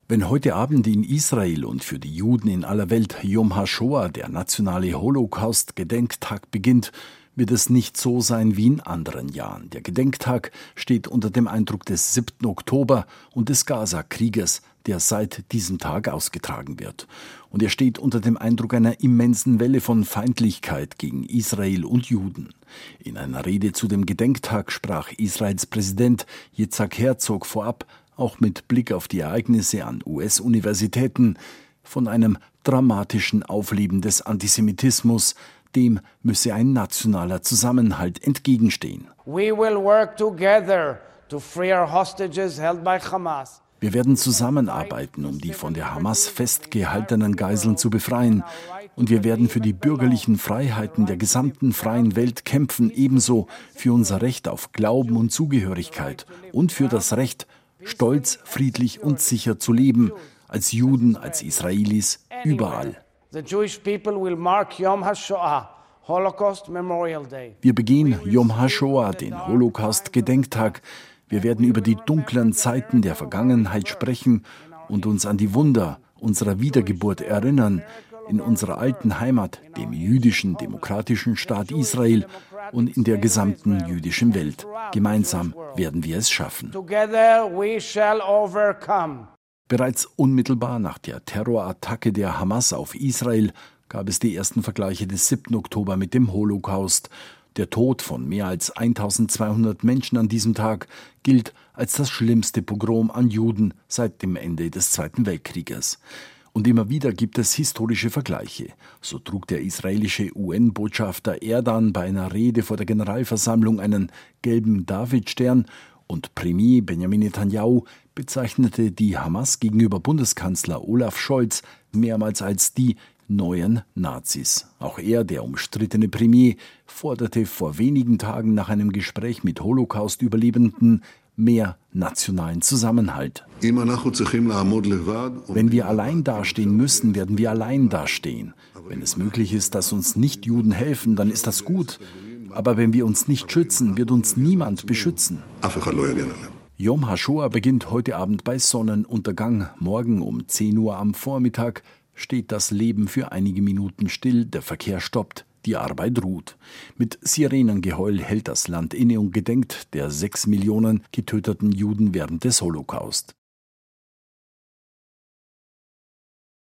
Wenn heute Abend in Israel und für die Juden in aller Welt Yom HaShoah, der nationale Holocaust-Gedenktag, beginnt, wird es nicht so sein wie in anderen Jahren. Der Gedenktag steht unter dem Eindruck des 7. Oktober und des Gaza-Krieges, der seit diesem Tag ausgetragen wird. Und er steht unter dem Eindruck einer immensen Welle von Feindlichkeit gegen Israel und Juden. In einer Rede zu dem Gedenktag sprach Israels Präsident Yitzhak Herzog vorab, auch mit Blick auf die Ereignisse an US-Universitäten, von einem dramatischen Aufleben des Antisemitismus. Dem müsse ein nationaler Zusammenhalt entgegenstehen. We will work together to free our hostages held by Hamas. Wir werden zusammenarbeiten, um die von der Hamas festgehaltenen Geiseln zu befreien. Und wir werden für die bürgerlichen Freiheiten der gesamten freien Welt kämpfen, ebenso für unser Recht auf Glauben und Zugehörigkeit und für das Recht, stolz, friedlich und sicher zu leben, als Juden, als Israelis, überall. The Jewish people will mark Yom HaShoah, Holocaust Memorial Day. Wir begehen Yom HaShoah, den Holocaust-Gedenktag. Wir werden über die dunklen Zeiten der Vergangenheit sprechen und uns an die Wunder unserer Wiedergeburt erinnern, in unserer alten Heimat, dem jüdischen, demokratischen Staat Israel und in der gesamten jüdischen Welt. Gemeinsam werden wir es schaffen. Together we shall overcome. Bereits unmittelbar nach der Terrorattacke der Hamas auf Israel gab es die ersten Vergleiche des 7. Oktober mit dem Holocaust. Der Tod von mehr als 1200 Menschen an diesem Tag gilt als das schlimmste Pogrom an Juden seit dem Ende des Zweiten Weltkrieges. Und immer wieder gibt es historische Vergleiche. So trug der israelische UN-Botschafter Erdan bei einer Rede vor der Generalversammlung einen gelben Davidstern und Premier Benjamin Netanyahu bezeichnete die Hamas gegenüber Bundeskanzler Olaf Scholz mehrmals als die neuen Nazis. Auch er, der umstrittene Premier, forderte vor wenigen Tagen nach einem Gespräch mit Holocaust-Überlebenden mehr nationalen Zusammenhalt. Wenn wir allein dastehen müssen, werden wir allein dastehen. Wenn es möglich ist, dass uns Nicht-Juden helfen, dann ist das gut. Aber wenn wir uns nicht schützen, wird uns niemand beschützen. Yom HaShoah beginnt heute Abend bei Sonnenuntergang. Morgen um 10 Uhr am Vormittag steht das Leben für einige Minuten still, der Verkehr stoppt, die Arbeit ruht. Mit Sirenengeheul hält das Land inne und gedenkt der 6 Millionen getöteten Juden während des Holocaust.